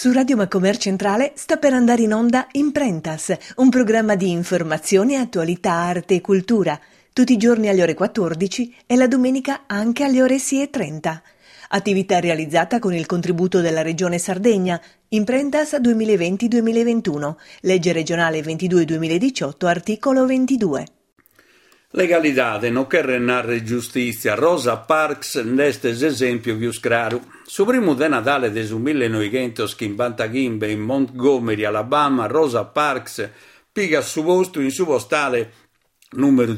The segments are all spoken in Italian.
Su Radio Macomer Centrale sta per andare in onda Imprentas, un programma di informazione, attualità, arte e cultura, tutti i giorni alle ore 14 e la domenica anche alle ore 6:30. Attività realizzata con il contributo della Regione Sardegna, Imprentas 2020-2021, legge regionale 22-2018, articolo 22. Legalidade, non che renare giustizia, Rosa Parks n'este esempio più scraru. Su primo de Natale del 1950 in Montgomery, Alabama, Rosa Parks piga su posto in su postale numero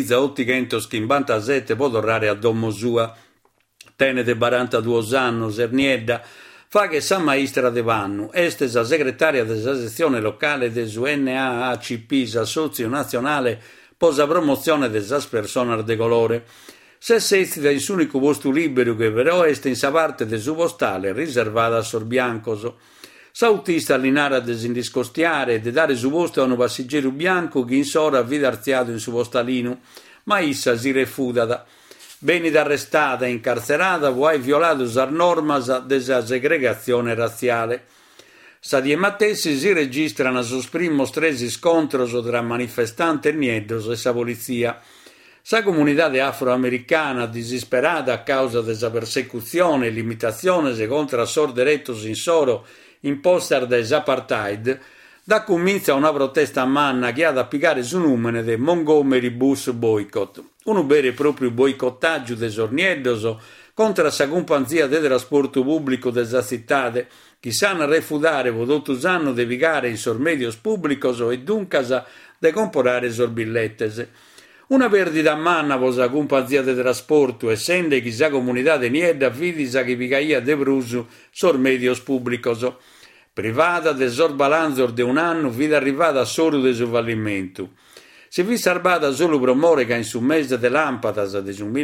2857 può tornare a domo sua. Tenete 42 anni, Serniedda, fa che sa maestra de vannu, este sa segretaria della sezione locale del NAACP, sa sozio nazionale posa promozione delle persone de colore. Se sesti da il unico posto libero che però est in sa parte del suo postale riservata a sorbiancoso. Sautista all'inara desindiscostiare e de dare su posto a un passeggero bianco che in sora vidarziato in su postalino, ma issa si refudata. Venida arrestata e incarcerata, vuoi violato usar normas della segregazione razziale. Sa die mattessi si registrano sus primos tres scontros tra manifestanti e nieddos e sa polizia. Sa comunità afroamericana, disperata a causa della persecuzione e limitazione contro sorderettos in soro imposta dall'apartheid, da comincia una protesta manna che ha da applicare su numene del Montgomery Bus Boycott, un vero e proprio boicottaggio dei sornieddos contro la companzia del trasporto pubblico della città, che sanno refudare vodottus anno de vigare in sormedios pubblicos e dunque de comporare sorbillettes. Una perdita manna per la companzia del trasporto, essendo che sa comunità de niedda vidisa che vigaia de brusu sormedios pubblicos. Privata del sorbalanzor de un anno, vide arrivata solo de su fallimento. Si vi salvata solo promore che in su mese de lampadas de su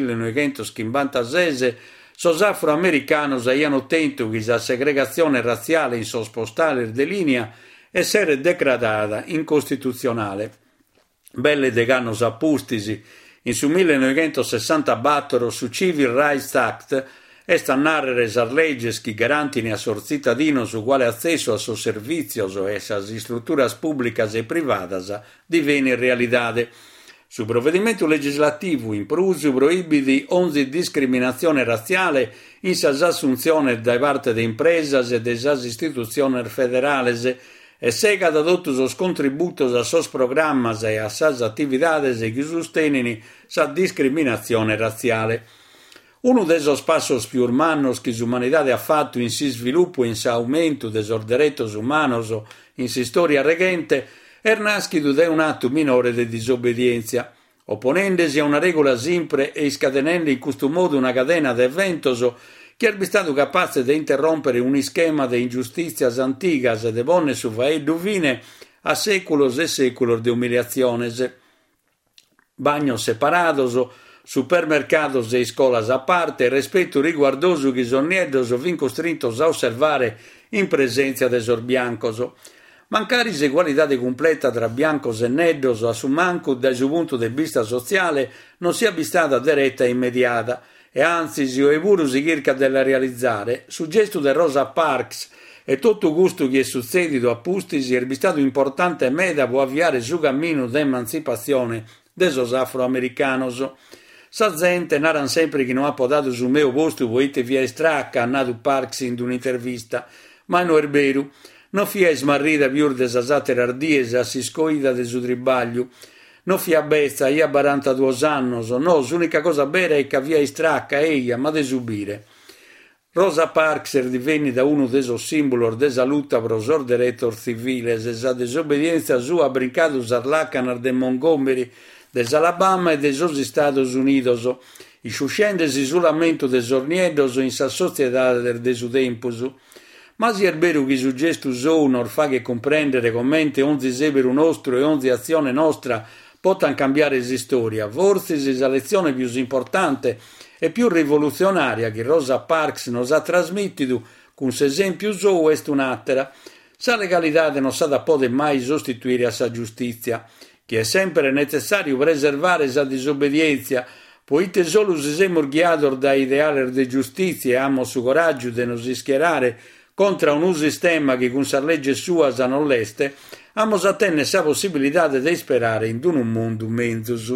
1956 sos afroamericanos abbiano ottenuto che la segregazione razziale in sospostale de linea essere decretata incostituzionale. Belle de ganno appustisi in su 1964 su Civil Rights Act est a narrere sas legges che garantino a sos cittadinos uguale accesso a sos servizios e a sas strutturas públicas e privadas divenne realidade. Su provvedimento legislativo in prusu proibidi ogni discriminazione razziale in sas assunzioni da parte de impresas e de sas istituzioni federales e sega da totus os contributos a sos programmas e a sas attividades che sostengono sa discriminazione razziale. Uno dei passos più urmanos che l'umanità ha fatto in si sviluppo e in sa aumento des orderettos humanos in si storia reghente è nascido da un atto minore di disobbedienza, opponendosi a una regola sempre e scatenendo in questo modo una catena di eventos che è stato capace di interrompere un schema di ingiustizias antigas e de bonne su faeddu fine a seculos e seculos de umiliaciones. Bagnos separados, supermercados e scolas a parte, rispetto riguardoso che sornieddos fin costrintos a osservare in presenza de sorbiancos. Mancare egualità completa tra biancos e neddos a su manco da su punto di vista sociale non sia stata diretta e immediata e anzi si è pure si cerca della realizzare su gesto de Rosa Parks e tutto gusto che è succedito a Pustisi è stato importante meta può avviare su cammino d'emancipazione de sos afroamericanos. Sa gente naran sempre che non ha podato su mio posto poite via stracca annato Parks in un'intervista, ma non è vero. Non fia smarrita più de sasate ardiese a si scoida de su tribaglio. Non fia bezza, ia 42 annos, no, l'unica cosa vera è che via stracca eia, ma de subire. Rosa Parks divenne da uno dei simboli della lotta pro sorderettor civile, e sa desobbedienza sua ha brincato sarlacanar de Montgomery, des Alabama e dei Estados Unidos, isciuscendesi sul lamento de sornieddos in sa società de su tempus. Ma si è vero che su gesto sonor fa che comprendere commente onzi seberu nostro e onzi azione nostra potan cambiare la storia, forse la lezione più importante e più rivoluzionaria che Rosa Parks nos ha trasmesso con l'esempio suo è un'altra. Sa legalità non sa da poter mai sostituire a sa giustizia, che è sempre necessario preservare sa disobbedienza, poiché solo se siamo guiati da ideale di giustizia e abbiamo su coraggio di non schierare contra un sistema che con sa legge sua non l'este, amos a tenne sa possibilità di sperare in un mondo menzus.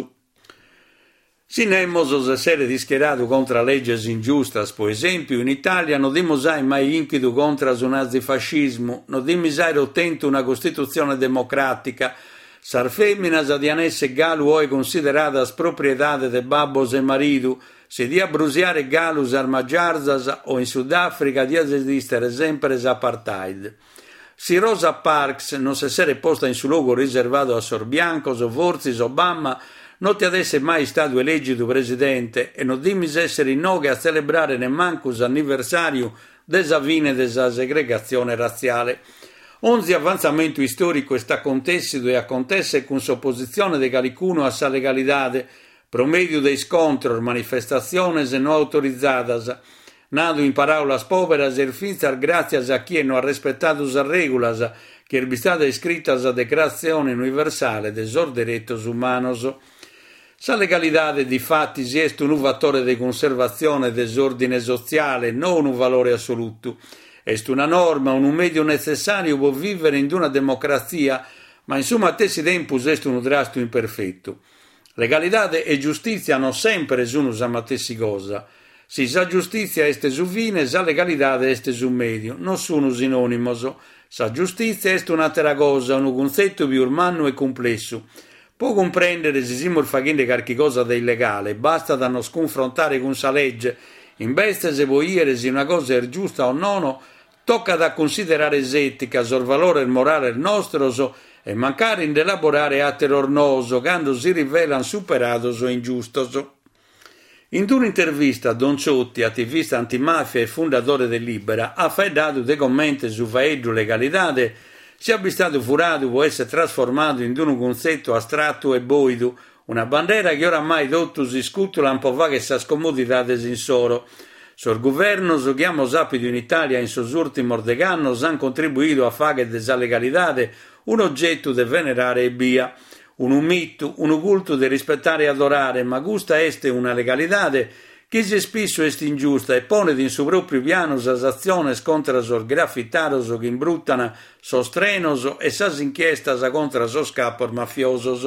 Si nemmos essere discherato contra legges ingiustas, per esempio, in Italia non dimosai mai inchidu contra su nazifascismo, non dimisai ottento una Costituzione democratica, sar femminas di anesse galu oi consideradas propriedade de babbos e maridu, se di abrusiare galus armagiarzas o in Sudafrica di esistere sempre apartheid. Si Rosa Parks non si essere posta in su luogo riservato a sorbiancos o forzis Obama, non ti adesse mai stato elegito presidente e non dimis essere in noghe a celebrare nemmancus anniversario desa fine desa segregazione razziale. Onzi avanzamento storico sta contessido e acontesse con s'opposizione de calicuno a sa legalidade, promedio de scontros, manifestaciones non autorizadas, nado in paraulas poveras e finzar gracias a chi non ha rispettato sa regulas, che erbi stata iscritta a Declarazione Universale des Derechos Humanos. Sa legalidade di fatti si est un fattore di conservazione desordine sociale, non un valore assoluto. Est una norma, un medio necessario per vivere in una democrazia, ma in summa tessi tempus est un drasto imperfetto. Legalidade e giustizia non sempre sono sa matessi cosa. Si sa giustizia est su fine, sa legalidade est su medio, non sono sinonimos. Sa giustizia est un'altra cosa, un concetto più umano e complesso. Può comprendere se siamo facendo qualche cosa di illegale, basta da non sconfrontare con sa legge, in veste se vuoi dire se una cosa è giusta o no, tocca da considerare etica, sul valore morale nostro e mancare in elaborare atti ornoso, quando si rivelano superados o ingiustos. In un'intervista, Don Ciotti, attivista antimafia e fondatore del Libera, ha dato dei commenti su faeddu legalidade, sia stato furato può essere trasformato in un concetto astratto e boido, una bandiera che oramai tutto si scutula un po' vaga e sa scomodità in soro. Sul governo, so chiamo sapido in Italia in sos ultimos decannos han contribuito a fare desa legalidade un oggetto de venerare e via, un mito, un culto de rispettare e adorare, ma gusta este una legalidade che se spesso est ingiusta e pone in su proprio piano sas aziones contra sos graffitaros che imbruttana sos trenos e sas inchiestas contra sos capos mafiosos.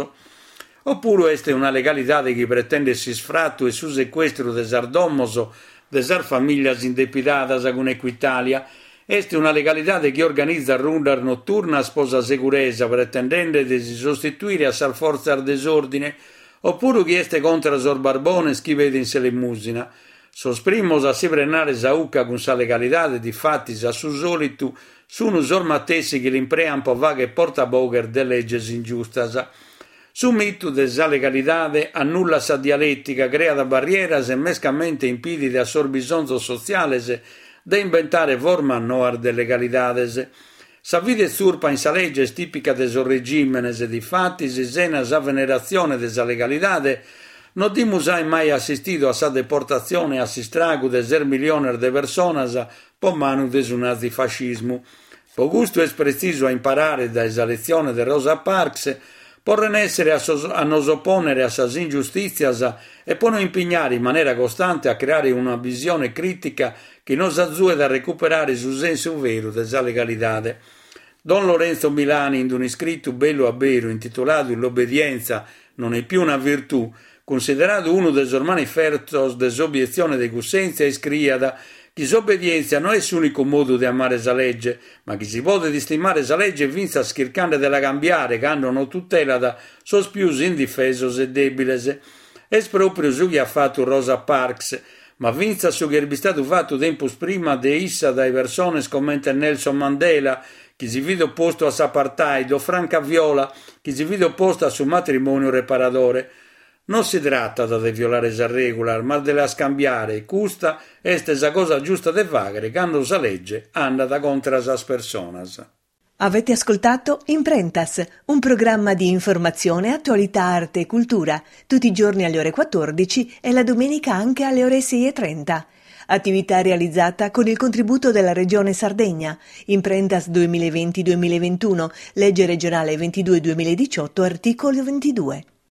Oppure este una legalidade che pretende si sfratto e su sequestro de sar domos de sar famiglias indepitadas con Equitalia. Este una legalidade che organizza rundar notturna sposa sicurezza pretendendo di si sostituire a sar forza al desordine, oppure chi este contra sor barbones chi vede in se le musina. Sos primos a si prenare sa ucca con sa legalidade di fatti sa su solitu sono sor matessi che l'imprean po' vaga e portaboger de legges ingiustas. Su mito de sa legalidade annulla sa dialettica, crea da barrieras e mescamente impide a sor bisonzo sociales de inventare forma noar de legalidades. Sa vide zurpa in sa legge tipica de sos regimenes e di fatti si sena sa venerazione de sa legalidade, non dimus hai mai assistito a sa deportazione a si stragu de 0 milioner de personas po manu de su nazifascismo. Po gusto es preciso a imparare da esa lezione de Rosa Parks, porren essere a nos opponere a sas ingiustizias e poi non impegnare in maniera costante a creare una visione critica che nos azue da recuperare su senso vero de sa legalidade. Don Lorenzo Milani, in un scritto bello a vero intitolato L'obbedienza non è più una virtù, considerato uno dei manifestos desobiezione de cussenza, scriada che disobbedienza non è l'unico modo di amare sa legge, ma che si può di stimare sa legge vinza schircando della cambiare, che hanno tutela da sos più indifesos e debiles. Es proprio su che ha fatto Rosa Parks, ma vinza su che è stato fatto tempus prima de issa dai persone commenta Nelson Mandela, che si vide opposto a s'apartheid, o Franca Viola, che si vide opposta a suo matrimonio reparadore. Non si tratta di violare sa regola, ma di la scambiare. Custa est sa cosa giusta de fare, quando sa legge anda contra sas personas. Avete ascoltato Imprentas, un programma di informazione, attualità, arte e cultura, tutti i giorni alle ore 14 e la domenica anche alle ore 6:30. Attività realizzata con il contributo della Regione Sardegna. Imprentas 2020-2021, legge regionale 22-2018, articolo 22.